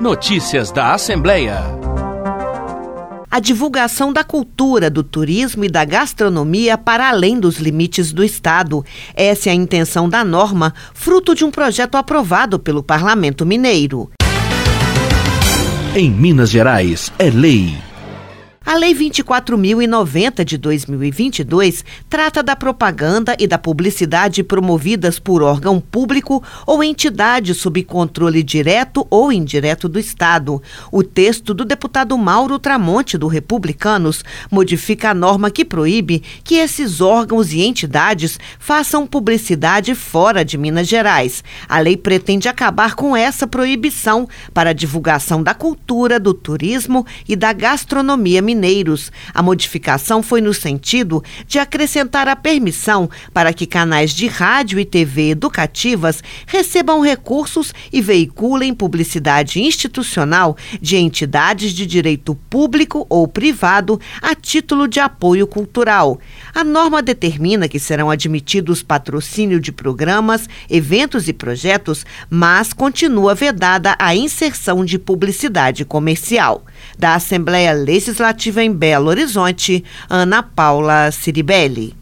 Notícias da Assembleia. A divulgação da cultura, do turismo e da gastronomia para além dos limites do Estado. Essa é a intenção da norma, fruto de um projeto aprovado pelo Parlamento Mineiro. Em Minas Gerais, é lei. A Lei 24.090 de 2022 trata da propaganda e da publicidade promovidas por órgão público ou entidade sob controle direto ou indireto do Estado. O texto do deputado Mauro Tramonte, do Republicanos, modifica a norma que proíbe que esses órgãos e entidades façam publicidade fora de Minas Gerais. A lei pretende acabar com essa proibição para a divulgação da cultura, do turismo e da gastronomia mineiros. A modificação foi no sentido de acrescentar a permissão para que canais de rádio e TV educativas recebam recursos e veiculem publicidade institucional de entidades de direito público ou privado a título de apoio cultural. A norma determina que serão admitidos patrocínio de programas, eventos e projetos, mas continua vedada a inserção de publicidade comercial. Da Assembleia Legislativa em Belo Horizonte, Ana Paula Ciribelli.